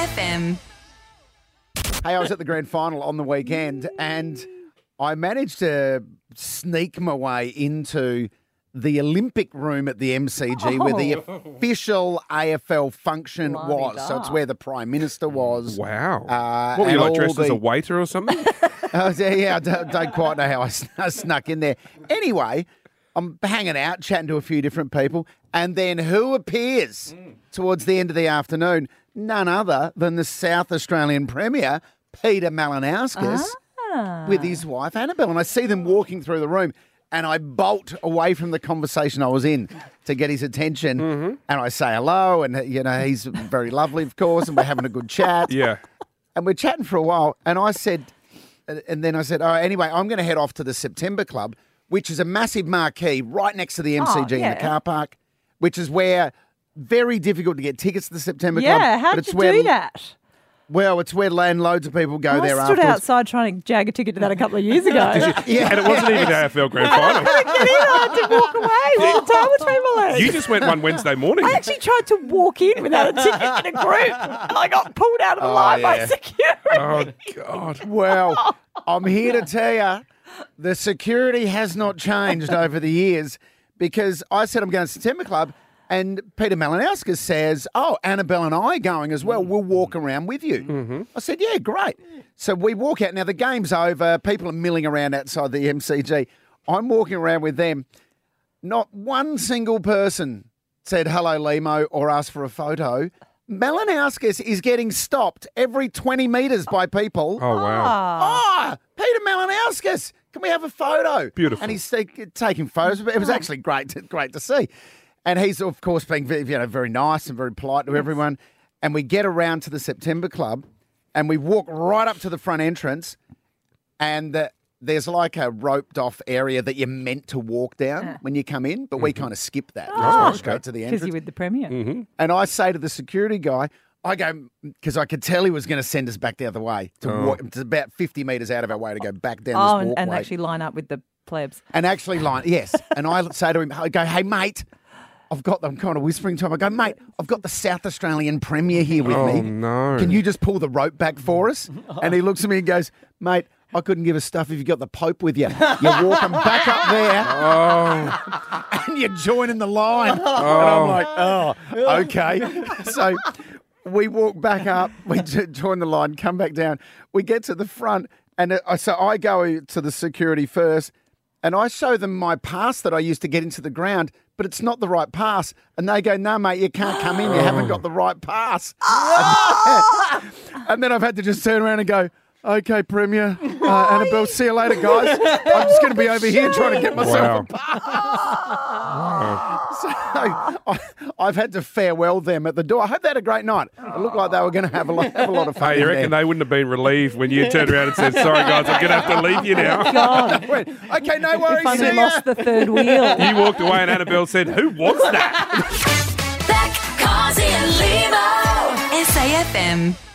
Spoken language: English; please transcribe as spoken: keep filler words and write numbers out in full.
F M. Hey, I was at the grand final on the weekend and I managed to sneak my way into the Olympic room at the M C G where the official A F L function Blimey was. So it's da. where the Prime Minister was. Wow. Uh, what were you and like all dressed as the- a waiter or something? Uh, yeah, yeah, I don't, don't quite know how I sn- I snuck in there. Anyway, I'm hanging out, chatting to a few different people, and then who appears towards the end of the afternoon? None other than the South Australian Premier, Peter Malinauskas, with his wife, Annabelle. And I see them walking through the room, and I bolt away from the conversation I was in to get his attention. And I say hello, and, you know, he's very lovely, of course, and we're having a good chat. Yeah. And we're chatting for a while, and I said, and then I said, oh, anyway, I'm going to head off to the September Club, which is a massive marquee right next to the M C G Oh, in yeah. the car park, which is where very difficult to get tickets to the September Yeah, Club. how but did it's you where, do that? Well, it's where land loads of people go I there stood afterwards. outside trying to jag a ticket to that a couple of years ago. Yeah. And it wasn't even the A F L grand final. Get in, I had to walk away with the table between my legs. You just went one Wednesday morning. I actually tried to walk in without a ticket in a group, and I got pulled out of the Oh, line by yeah. security. Oh, God. Well, I'm here to tell you the security has not changed over the years because I said I'm going to September Club and Peter Malinauskas says, oh, Annabelle and I are going as well. We'll walk around with you. Mm-hmm. I said, yeah, great. So we walk out. Now, the game's over. People are milling around outside the M C G. I'm walking around with them. Not one single person said hello, Limo, or asked for a photo. Malinauskas is getting stopped every twenty metres by people. Oh, wow. Oh, Peter Malinauskas, can we have a photo? Beautiful. And he's take, taking photos. It was actually great, to, great to see. And he's, of course, being very, you know, very nice and very polite to everyone. And we get around to the September Club and we walk right up to the front entrance and the, there's like a roped off area that you're meant to walk down when you come in, but we kind of skip that. We just Oh. went straight to the Because entrance. you're with the Premier. Mm-hmm. And I say to the security guy, I go, because I could tell he was going to send us back the other way. To Oh. walk, it's about fifty metres out of our way to go back down Oh, this and, walkway. and actually line up with the plebs. And actually line, yes. And I say to him, I go, hey, mate, I've got, I'm kind of whispering to him. I go, mate, I've got the South Australian Premier here with Oh, me. no. Can you just pull the rope back for us? And he looks at me and goes, mate, I couldn't give a stuff if you got the Pope with you. You're walking back up there Oh, and you're joining the line. And I'm like, oh, okay. So we walk back up, we j- join the line, come back down. We get to the front, and uh, so I go to the security first, and I show them my pass that I used to get into the ground, but it's not the right pass. And they go, no, mate, you can't come in. You haven't got the right pass. And then I've had to just turn around and go, okay, Premier, uh, Annabelle, see you later, guys. I'm just going to be over here trying to get myself Wow. a pass. So I, I've had to farewell them at the door. I hope they had a great night. It looked like they were going to have a lot, have a lot of fun. hey, you in reckon there. they wouldn't have been relieved when you turned around and said, sorry, guys, I'm going to have to leave you now? God, Went, okay, no worries. if only See ya. lost the third wheel. You walked away and Annabelle said, who was that? Beck, Carsey and Limo. S A F M.